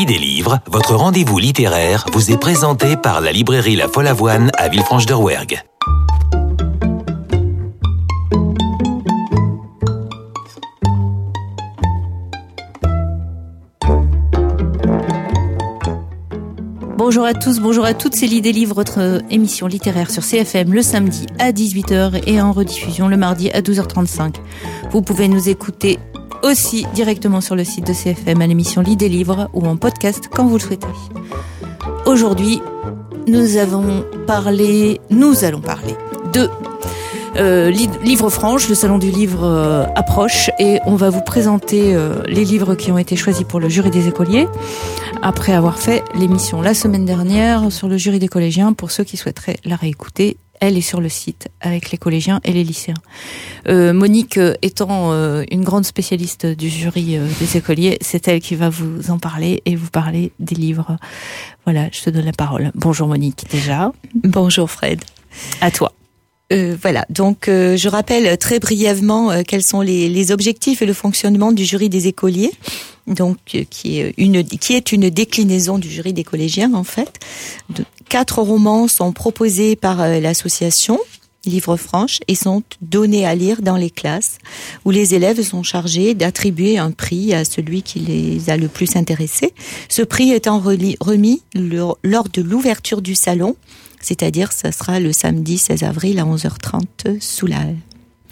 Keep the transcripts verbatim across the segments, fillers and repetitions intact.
Lit des livres, votre rendez-vous littéraire vous est présenté par la librairie La Follavoine à Villefranche-de-Rouergue. Bonjour à tous, bonjour à toutes, c'est Lit des livres, votre émission littéraire sur C F M le samedi à dix-huit heures et en rediffusion le mardi à douze heures trente-cinq. Vous pouvez nous écouter aussi directement sur le site de C F M à l'émission Lit des livres ou en podcast quand vous le souhaitez. Aujourd'hui, nous avons parlé, nous allons parler de euh, Livre Franche, le salon du livre euh, approche et on va vous présenter euh, les livres qui ont été choisis pour le jury des écoliers après avoir fait l'émission la semaine dernière sur le jury des collégiens. Pour ceux qui souhaiteraient la réécouter, elle est sur le site avec les collégiens et les lycéens. Euh, Monique euh, étant euh, une grande spécialiste du jury euh, des écoliers, c'est elle qui va vous en parler et vous parler des livres. Voilà, je te donne la parole. Bonjour Monique déjà. Bonjour Fred. À toi. Euh, voilà, donc euh, je rappelle très brièvement euh, quels sont les, les objectifs et le fonctionnement du jury des écoliers, donc euh, qui est une qui est une déclinaison du jury des collégiens en fait. De, quatre romans sont proposés par euh, l'association Livre Franche et sont donnés à lire dans les classes où les élèves sont chargés d'attribuer un prix à celui qui les a le plus intéressés. Ce prix étant remis lors de l'ouverture du salon, c'est-à-dire ça sera le samedi seize avril à onze heures trente sous la halle.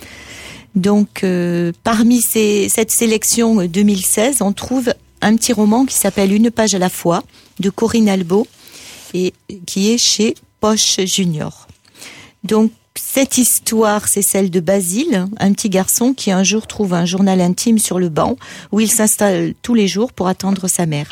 Donc euh, parmi ces, cette sélection deux mille seize, on trouve un petit roman qui s'appelle Une page à la fois de Corinne Albault et qui est chez Poche Junior. Donc cette histoire, c'est celle de Basile, un petit garçon qui un jour trouve un journal intime sur le banc où il s'installe tous les jours pour attendre sa mère.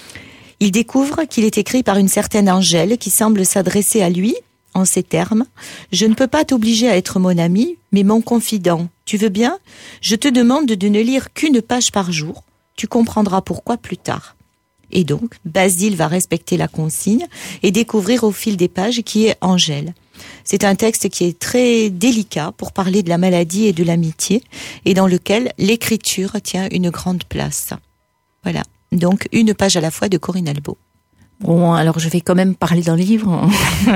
Il découvre qu'il est écrit par une certaine Angèle qui semble s'adresser à lui en ces termes. « Je ne peux pas t'obliger à être mon ami, mais mon confident. Tu veux bien ? Je te demande de ne lire qu'une page par jour. Tu comprendras pourquoi plus tard. » Et donc, Basile va respecter la consigne et découvrir au fil des pages qui est Angèle. C'est un texte qui est très délicat pour parler de la maladie et de l'amitié et dans lequel l'écriture tient une grande place. Voilà. Donc, Une page à la fois de Corinne Albault. Bon, alors je vais quand même parler d'un livre.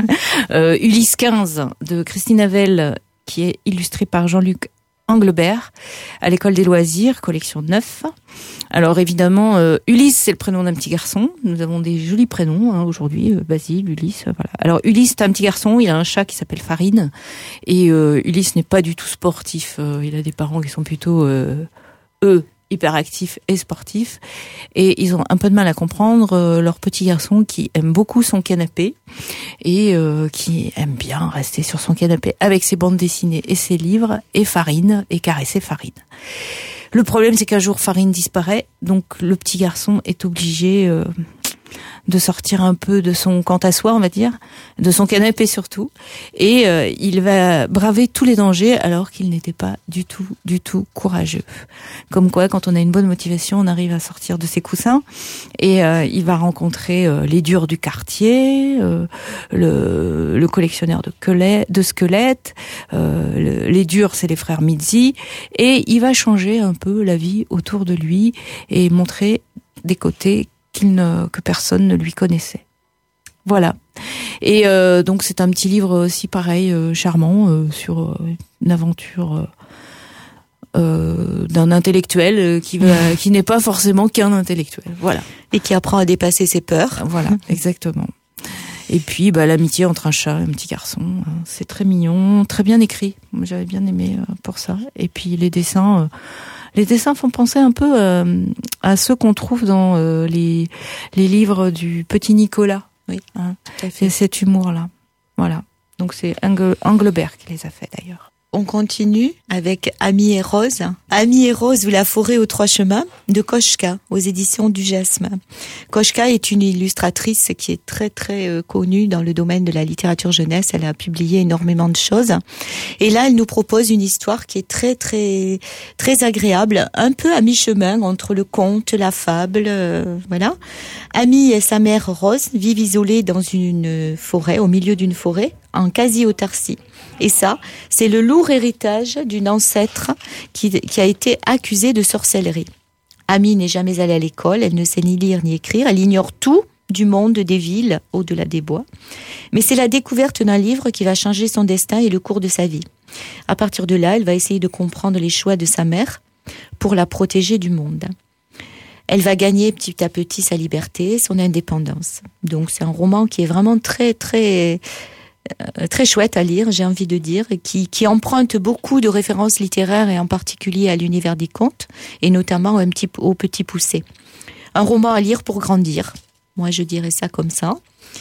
euh, Ulysse quinze de Christine Havel, qui est illustré par Jean-Luc Anglebert, à l'école des loisirs, collection neuf. Alors évidemment, euh, Ulysse, c'est le prénom d'un petit garçon. Nous avons des jolis prénoms hein, aujourd'hui, euh, Basile, Ulysse, euh, voilà. Alors Ulysse, c'est un petit garçon, il a un chat qui s'appelle Farine. Et euh, Ulysse n'est pas du tout sportif. Euh, il a des parents qui sont plutôt, euh, eux, hyperactif et sportif, et ils ont un peu de mal à comprendre euh, leur petit garçon qui aime beaucoup son canapé et euh, qui aime bien rester sur son canapé avec ses bandes dessinées et ses livres et Farine et caresser Farine. Le problème, c'est qu'un jour Farine disparaît, donc le petit garçon est obligé euh, de sortir un peu de son quant à soi, on va dire, de son canapé surtout, et euh, il va braver tous les dangers alors qu'il n'était pas du tout, du tout courageux. Comme quoi, quand on a une bonne motivation, on arrive à sortir de ses coussins, et euh, il va rencontrer euh, les durs du quartier, euh, le, le collectionneur de, quelet, de squelettes, euh, le, les durs, c'est les frères Mizzi, et il va changer un peu la vie autour de lui et montrer des côtés qu'il ne, que personne ne lui connaissait. Voilà. Et euh, donc c'est un petit livre aussi pareil, euh, charmant, euh, sur euh, une aventure euh, euh, d'un intellectuel qui va, qui n'est pas forcément qu'un intellectuel. Voilà. Et qui apprend à dépasser ses peurs. Voilà, exactement. Et puis bah, l'amitié entre un chat et un petit garçon, hein, c'est très mignon, très bien écrit. Moi, j'avais bien aimé euh, pour ça. Et puis les dessins... Euh, Les dessins font penser un peu euh, à ceux qu'on trouve dans euh, les les livres du petit Nicolas. Oui, hein. C'est cet humour-là. Voilà. Donc c'est Angle, Anglebert qui les a fait d'ailleurs. On continue avec Ami et Rose. Ami et Rose ou la forêt aux trois chemins de Koschka aux éditions du Jasmin. Koschka est une illustratrice qui est très très euh, connue dans le domaine de la littérature jeunesse. Elle a publié énormément de choses. Et là, elle nous propose une histoire qui est très très très agréable, un peu à mi-chemin entre le conte, la fable, euh, voilà. Ami et sa mère Rose vivent isolés dans une forêt, au milieu d'une forêt, en quasi-autarcie. Et ça, c'est le lourd héritage d'une ancêtre qui, qui a été accusée de sorcellerie. Amy n'est jamais allée à l'école, elle ne sait ni lire ni écrire, elle ignore tout du monde des villes au-delà des bois. Mais c'est la découverte d'un livre qui va changer son destin et le cours de sa vie. À partir de là, elle va essayer de comprendre les choix de sa mère pour la protéger du monde. Elle va gagner petit à petit sa liberté, son indépendance. Donc c'est un roman qui est vraiment très très euh, très chouette à lire, j'ai envie de dire, et qui qui emprunte beaucoup de références littéraires et en particulier à l'univers des contes et notamment un petit au Petit Poucet. Un roman à lire pour grandir. Moi, je dirais ça comme ça.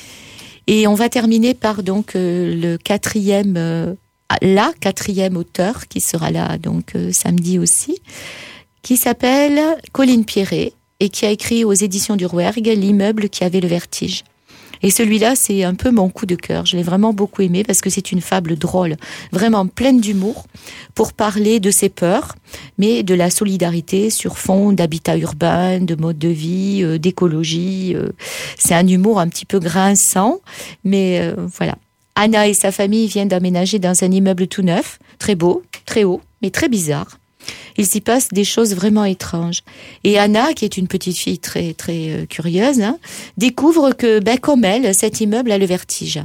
Et on va terminer par donc euh, le quatrième, euh, la quatrième auteur qui sera là donc euh, samedi aussi, qui s'appelle Colline Pierret et qui a écrit aux éditions du Rouergue L'immeuble qui avait le vertige. Et celui-là, c'est un peu mon coup de cœur. Je l'ai vraiment beaucoup aimé parce que c'est une fable drôle, vraiment pleine d'humour, pour parler de ses peurs, mais de la solidarité sur fond d'habitat urbain, de mode de vie, euh, d'écologie. Euh. C'est un humour un petit peu grinçant, mais euh, voilà. Anna et sa famille viennent d'aménager dans un immeuble tout neuf, très beau, très haut, mais très bizarre. Il s'y passe des choses vraiment étranges. Et Anna, qui est une petite fille très très euh, curieuse, hein, découvre que, ben, comme elle, cet immeuble a le vertige.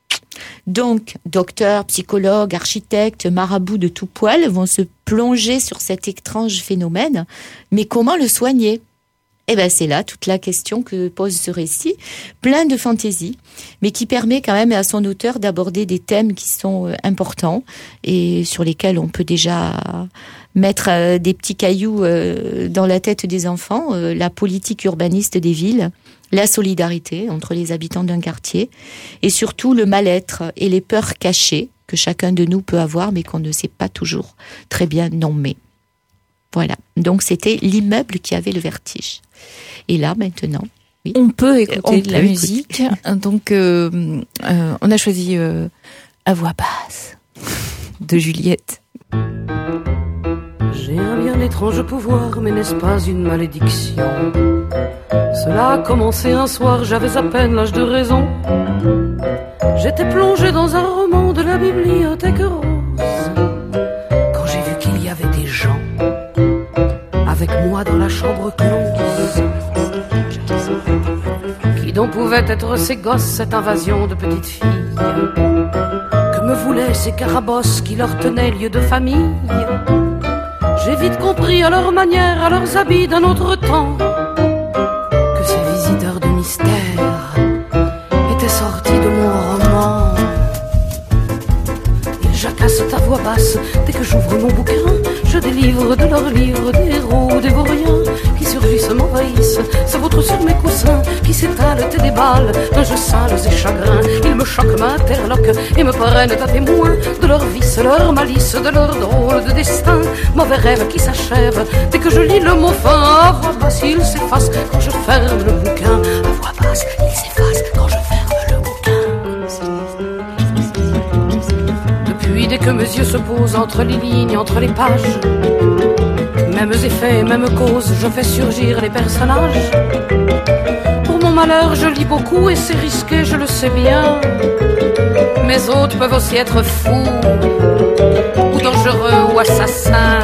Donc, docteurs, psychologues, architectes, marabouts de tout poil vont se plonger sur cet étrange phénomène. Mais comment le soigner ? Eh ben, c'est là toute la question que pose ce récit, plein de fantaisie, mais qui permet quand même à son auteur d'aborder des thèmes qui sont importants et sur lesquels on peut déjà mettre euh, des petits cailloux euh, dans la tête des enfants, euh, la politique urbaniste des villes, la solidarité entre les habitants d'un quartier, et surtout le mal-être et les peurs cachées que chacun de nous peut avoir, mais qu'on ne sait pas toujours très bien nommer. Voilà, donc c'était l'immeuble qui avait le vertige. Et là, maintenant... Oui. On peut écouter on de la peut musique. Donc, euh, euh, on a choisi euh, à voix basse de Juliette. J'ai un bien étrange pouvoir, mais n'est-ce pas une malédiction ? Cela a commencé un soir, j'avais à peine l'âge de raison. J'étais plongé dans un roman de la bibliothèque rose, quand j'ai vu qu'il y avait des gens avec moi dans la chambre close. Qui donc pouvait être ces gosses, cette invasion de petites filles ? Que me voulaient ces carabosses qui leur tenaient lieu de famille ? J'ai vite compris à leur manière, à leurs habits d'un autre temps, que ces visiteurs de mystère étaient sortis de mon roman. Ils jacassent à voix basse dès que j'ouvre mon bouquin. Je délivre de leurs livres des héros, des vauriens qui surgissent, m'envahissent, se vautrent sur mes coussins, qui s'étalent et déballent, linges sales et chagrins. Ils me choquent, m'interloquent et me prennent à témoin de leur vice, leur malice, de leur drôle de destin. Mauvais rêve qui s'achève dès que je lis le mot fin. À voix basse, il s'efface quand je ferme le bouquin. À voix basse, il s'efface quand je ferme le bouquin. Depuis, dès que mes yeux se posent entre les lignes, entre les pages, mêmes effets, mêmes causes, je fais surgir les personnages. Pour mon malheur, je lis beaucoup et c'est risqué, je le sais bien. Mes hôtes peuvent aussi être fous, ou dangereux, ou assassins.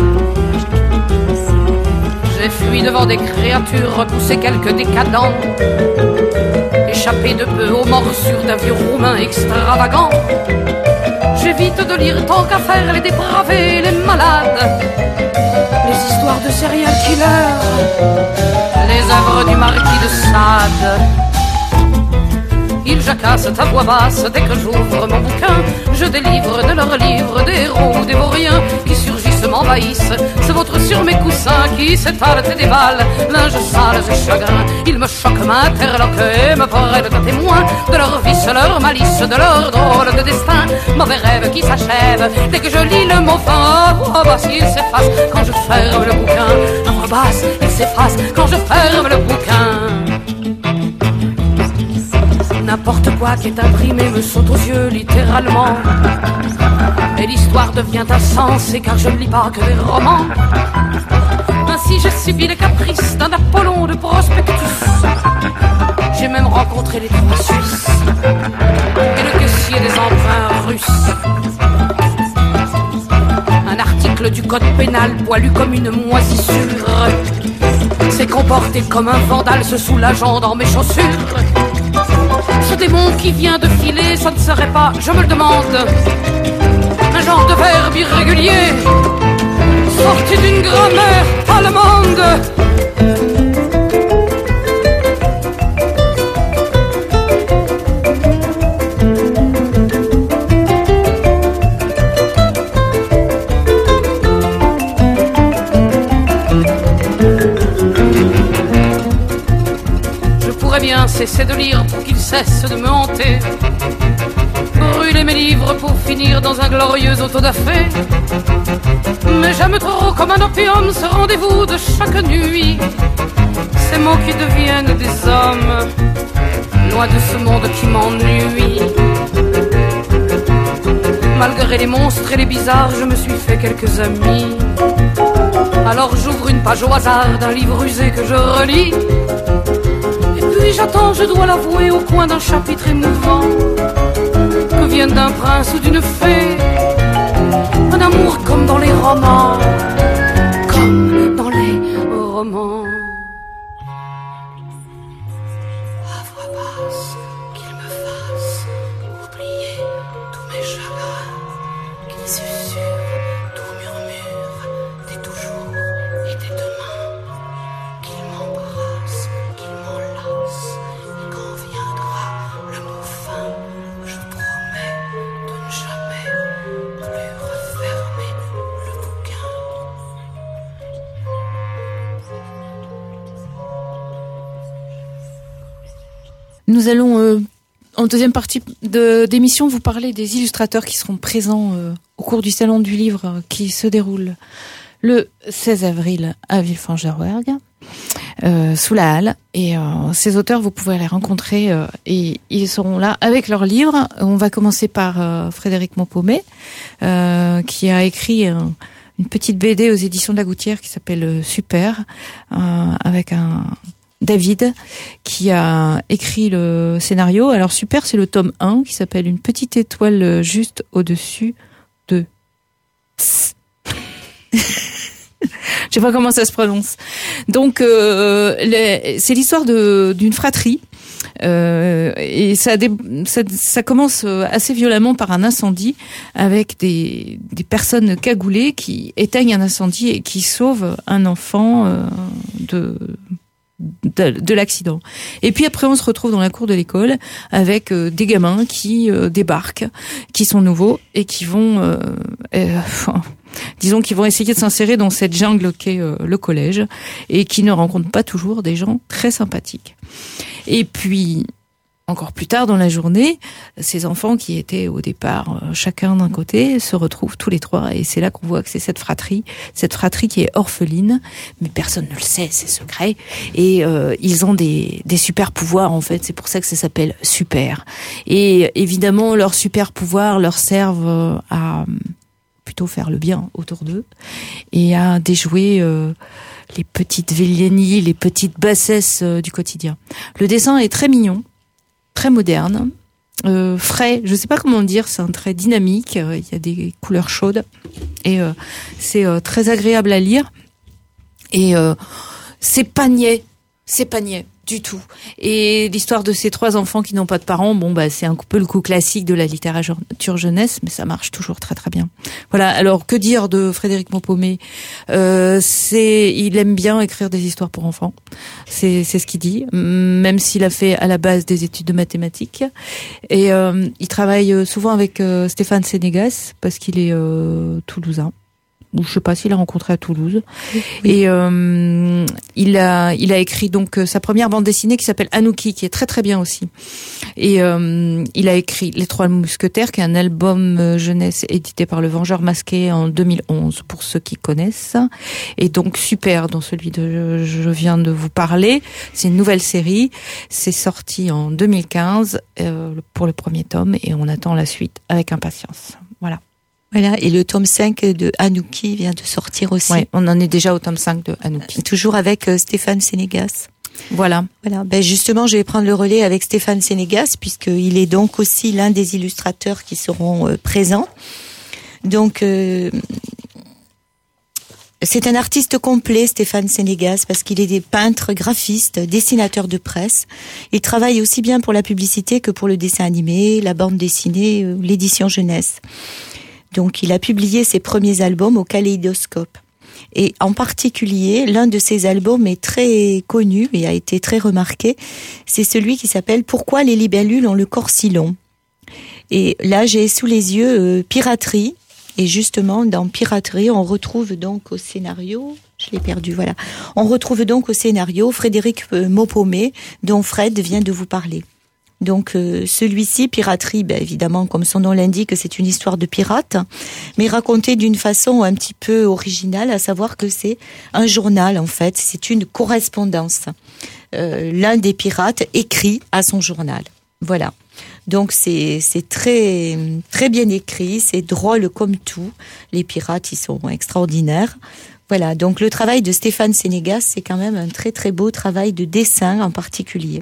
J'ai fui devant des créatures, repoussé quelques décadents, échappé de peu aux morsures d'un vieux roumain extravagant. J'évite de lire tant qu'à faire les dépravés, les malades, les histoires de serial killers, les œuvres du marquis de Sade. Ils jacassent à voix basse dès que j'ouvre mon bouquin. Je délivre de leurs livres des héros, des vauriens qui surgissent, m'envahissent, se vautrent sur mes coussins, qui s'étalent et déballent, linges sales et chagrins. Ils me choquent, m'interloquent et me prennent à témoin de leur vice, leur malice, de leur drôle de destin. Mauvais rêve qui s'achève dès que je lis le mot fin. À voix basse, il s'efface quand je ferme le bouquin. À voix basse, il s'efface quand je ferme le bouquin. N'importe quoi qui est imprimé me saute aux yeux littéralement, et l'histoire devient insensée car je ne lis pas que des romans. Ainsi j'ai subi les caprices d'un Apollon de prospectus. J'ai même rencontré les trois Suisses et le caissier des emprunts russes. Un article du code pénal poilu comme une moisissure. C'est comporté comme un vandale se soulageant dans mes chaussures. Ce démon qui vient de filer, ça ne serait pas, je me le demande, un genre de verbe irrégulier sorti d'une grammaire allemande. Bien cesser de lire pour qu'il cesse de me hanter, brûler mes livres pour finir dans un glorieux autodafé. Mais j'aime trop comme un opium ce rendez-vous de chaque nuit, ces mots qui deviennent des hommes, loin de ce monde qui m'ennuie. Malgré les monstres et les bizarres, je me suis fait quelques amis. Alors j'ouvre une page au hasard d'un livre usé que je relis. Puis j'attends, je dois l'avouer, au coin d'un chapitre émouvant, que vienne d'un prince ou d'une fée, un amour comme dans les romans, comme dans les romans. À voix basse, qu'il me fasse oublier tous mes chagrins, qu'il susurre, tout murmure, des toujours et des demain, qu'il m'embrasse, qu'il m'enlace, et quand viendra le mot fin, je promets de ne jamais plus refermer le bouquin. Nous allons, euh, en deuxième partie de, d'émission, vous parler des illustrateurs qui seront présents euh, au cours du Salon du Livre euh, qui se déroule le seize avril à Villefranche-d'Rouergue, euh, sous la halle. Et euh, ces auteurs, vous pouvez les rencontrer euh, et ils seront là avec leurs livres. On va commencer par euh, Frédéric Maupaumé, euh, qui a écrit euh, une petite B D aux éditions de la Gouttière qui s'appelle euh, Super, euh, avec un... David, qui a écrit le scénario. Alors Super, c'est le tome un qui s'appelle Une petite étoile juste au-dessus de... Je sais pas comment ça se prononce. Donc, euh, les, c'est l'histoire de, d'une fratrie. Euh, et ça, dé, ça, ça commence assez violemment par un incendie avec des, des personnes cagoulées qui éteignent un incendie et qui sauvent un enfant euh, de... De, de l'accident. Et puis après, on se retrouve dans la cour de l'école avec euh, des gamins qui euh, débarquent, qui sont nouveaux et qui vont, euh, euh, enfin, disons, qui vont essayer de s'insérer dans cette jungle qu'est euh, le collège et qui ne rencontrent pas toujours des gens très sympathiques. Et puis, encore plus tard dans la journée, ces enfants qui étaient au départ euh, chacun d'un côté se retrouvent tous les trois et c'est là qu'on voit que c'est cette fratrie, cette fratrie qui est orpheline, mais personne ne le sait, c'est secret. Et euh, ils ont des, des super pouvoirs en fait, c'est pour ça que ça s'appelle Super. Et évidemment, leurs super pouvoirs leur servent à plutôt faire le bien autour d'eux et à déjouer euh, les petites vilainies, les petites bassesses euh, du quotidien. Le dessin est très mignon, très moderne, euh, frais, je sais pas comment dire, c'est un trait dynamique, euh, il y a des couleurs chaudes et euh, c'est euh, très agréable à lire et euh, c'est pas niais, c'est pas niais du tout. Et l'histoire de ces trois enfants qui n'ont pas de parents, bon bah c'est un peu le coup classique de la littérature jeunesse, mais ça marche toujours très très bien. Voilà. Alors que dire de Frédéric Maupaumé? euh, C'est, il aime bien écrire des histoires pour enfants. C'est c'est ce qu'il dit, même s'il a fait à la base des études de mathématiques. Et euh, il travaille souvent avec euh, Stéphane Sénégas parce qu'il est euh, toulousain. Ou je sais pas s'il a rencontré à Toulouse. Oui. Et euh, il a il a écrit donc sa première bande dessinée qui s'appelle Anouki, qui est très très bien aussi. Et euh, il a écrit Les Trois Mousquetaires, qui est un album jeunesse édité par Le Vengeur Masqué en deux mille onze pour ceux qui connaissent. Et donc Super, dans celui de je viens de vous parler, c'est une nouvelle série. C'est sorti en deux mille quinze euh, pour le premier tome et on attend la suite avec impatience. Voilà. Voilà, et le tome cinq de Anouki vient de sortir aussi. Ouais, on en est déjà au tome cinq de Anouki. Toujours avec euh, Stéphane Sénégas. Voilà. Voilà. Ben justement, je vais prendre le relais avec Stéphane Sénégas, puisqu'il est donc aussi l'un des illustrateurs qui seront euh, présents. Donc, euh, C'est un artiste complet, Stéphane Sénégas, parce qu'il est des peintre, graphiste, dessinateur de presse. Il travaille aussi bien pour la publicité que pour le dessin animé, la bande dessinée, l'édition jeunesse. Donc, il a publié ses premiers albums au Kaléidoscope. Et en particulier, l'un de ses albums est très connu et a été très remarqué. C'est celui qui s'appelle « Pourquoi les libellules ont le corps si long ?» Et là, j'ai sous les yeux euh, Piraterie. Et justement, dans Piraterie, on retrouve donc au scénario, je l'ai perdu, voilà. On retrouve donc au scénario Frédéric Maupaumé, dont Fred vient de vous parler. Donc euh, celui-ci, Piraterie, ben, évidemment, comme son nom l'indique, c'est une histoire de pirate, mais racontée d'une façon un petit peu originale, à savoir que c'est un journal, en fait, c'est une correspondance. Euh, l'un des pirates écrit à son journal. Voilà. Donc c'est c'est très très bien écrit, c'est drôle comme tout. Les pirates, ils sont extraordinaires. Voilà, donc le travail de Stéphane Sénégas, c'est quand même un très très beau travail de dessin en particulier.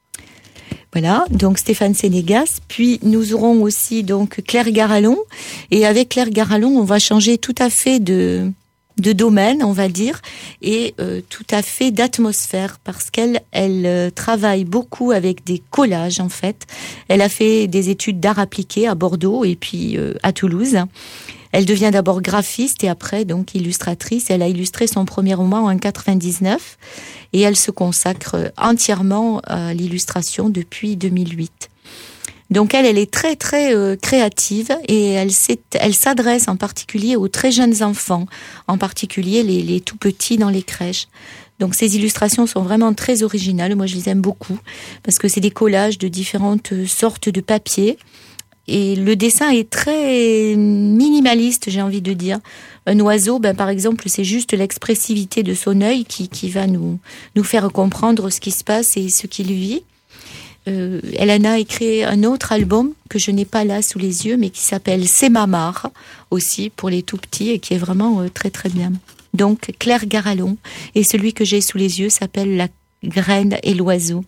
Voilà, donc Stéphane Sénégas. Puis nous aurons aussi donc Claire Garallon. Et avec Claire Garallon, on va changer tout à fait de de domaine, on va dire, et euh, tout à fait d'atmosphère, parce qu'elle elle euh, travaille beaucoup avec des collages, en fait. Elle a fait des études d'art appliqué à Bordeaux et puis euh, à Toulouse. Elle devient d'abord graphiste et après donc illustratrice. Elle a illustré son premier roman en quatre-vingt-dix-neuf et elle se consacre entièrement à l'illustration depuis deux mille huit. Donc elle, elle est très très euh, créative et elle, elle s'adresse en particulier aux très jeunes enfants, en particulier les, les tout petits dans les crèches. Donc ces illustrations sont vraiment très originales, moi je les aime beaucoup, parce que c'est des collages de différentes sortes de papier. Et le dessin est très minimaliste, j'ai envie de dire. Un oiseau, ben par exemple, c'est juste l'expressivité de son œil qui, qui va nous, nous faire comprendre ce qui se passe et ce qu'il vit. Euh, elle en a écrit un autre album que je n'ai pas là sous les yeux, mais qui s'appelle C'est Mamar, aussi pour les tout petits, et qui est vraiment euh, très très bien. Donc Claire Garallon, et celui que j'ai sous les yeux s'appelle La graine et l'oiseau.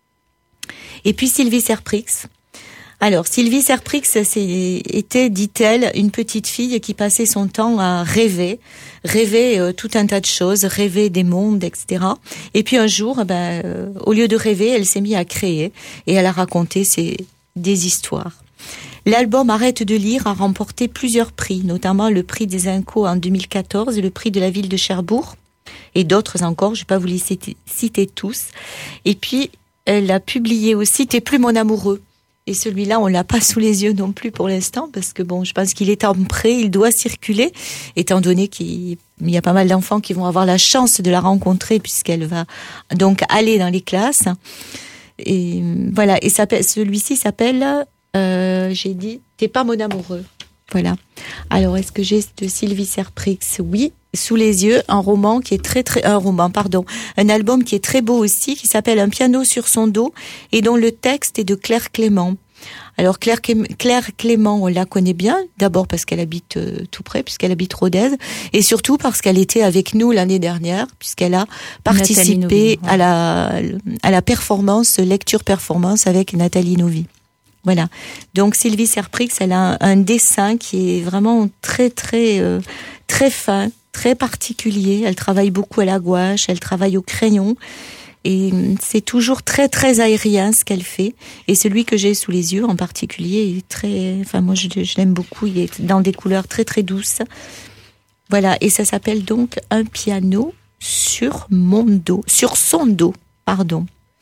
Et puis Sylvie Serprix. Alors, Sylvie Serprix était, dit-elle, une petite fille qui passait son temps à rêver, rêver euh, tout un tas de choses, rêver des mondes, et cetera. Et puis un jour, ben, euh, au lieu de rêver, elle s'est mise à créer et elle a raconté ses, des histoires. L'album Arrête de lire a remporté plusieurs prix, notamment le prix des Incos en deux mille quatorze et le prix de la ville de Cherbourg et d'autres encore, je ne vais pas vous les citer, citer tous. Et puis, elle a publié aussi T'es plus mon amoureux. Et celui-là, on l'a pas sous les yeux non plus pour l'instant, parce que bon, je pense qu'il est en prêt, il doit circuler, étant donné qu'il y a pas mal d'enfants qui vont avoir la chance de la rencontrer, puisqu'elle va donc aller dans les classes. Et voilà, et celui-ci s'appelle, euh, j'ai dit, T'es pas mon amoureux. Voilà. Alors, est-ce que j'ai de Sylvie Serprix? Oui. Sous les yeux, un roman qui est très très un roman pardon, un album qui est très beau aussi, qui s'appelle Un piano sur son dos et dont le texte est de Claire Clément. Alors Claire, Claire Clément, on la connaît bien, d'abord parce qu'elle habite euh, tout près, puisqu'elle habite Rodez, et surtout parce qu'elle était avec nous l'année dernière, puisqu'elle a participé Novi, ouais. à la à la performance lecture performance avec Nathalie Novi. Voilà. Donc Sylvie Serprix, elle a un, un dessin qui est vraiment très très euh, très fin, très particulier. Elle travaille beaucoup à la gouache, elle travaille au crayon et c'est toujours très très aérien ce qu'elle fait. Et celui que j'ai sous les yeux en particulier est très, enfin moi je, je l'aime beaucoup. Il est dans des couleurs très très douces. Voilà. Et ça s'appelle donc Un piano sur mon dos, sur son dos, pardon.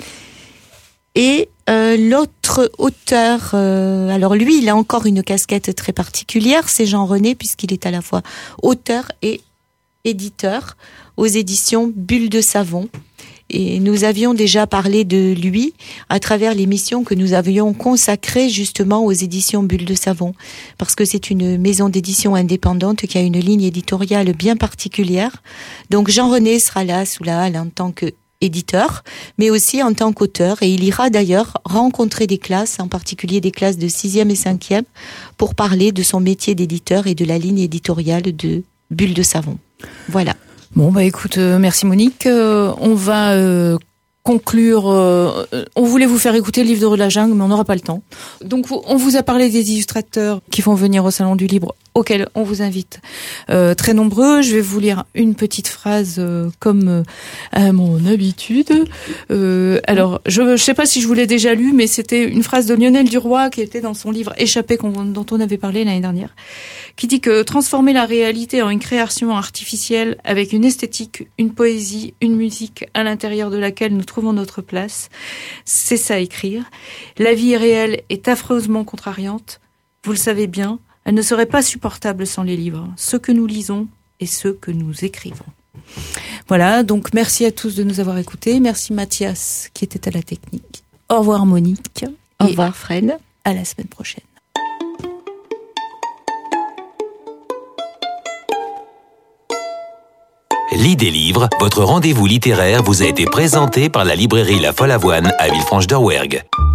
Et euh, l'autre auteur, euh, alors lui, il a encore une casquette très particulière, c'est Jean René, puisqu'il est à la fois auteur et éditeur aux éditions Bulle de Savon. Et nous avions déjà parlé de lui à travers l'émission que nous avions consacrée justement aux éditions Bulle de Savon, parce que c'est une maison d'édition indépendante qui a une ligne éditoriale bien particulière. Donc Jean René sera là sous la halle en tant que éditeur, mais aussi en tant qu'auteur, et il ira d'ailleurs rencontrer des classes, en particulier des classes de sixième et cinquième, pour parler de son métier d'éditeur et de la ligne éditoriale de Bulle de Savon. Voilà. Bon, bah écoute, euh, merci Monique. Euh, on va euh, conclure. Euh, on voulait vous faire écouter le livre de la jungle, mais on n'aura pas le temps. Donc, on vous a parlé des illustrateurs qui vont venir au Salon du Livre auquel on vous invite euh, très nombreux. Je vais vous lire une petite phrase euh, comme euh, à mon habitude. Euh, alors, je ne sais pas si je vous l'ai déjà lu, mais c'était une phrase de Lionel Duroy qui était dans son livre Échappé, dont on avait parlé l'année dernière, qui dit que transformer la réalité en une création artificielle avec une esthétique, une poésie, une musique à l'intérieur de laquelle nous trouvons notre place, c'est ça écrire. La vie réelle est affreusement contrariante. Vous le savez bien, elle ne serait pas supportable sans les livres, ceux que nous lisons et ceux que nous écrivons. Voilà, donc merci à tous de nous avoir écoutés. Merci Mathias qui était à la technique. Au revoir Monique. Au revoir Fred. À la semaine prochaine. Lis des livres, votre rendez-vous littéraire vous a été présenté par la librairie La Folle Avoine à Villefranche-d'Rouergue.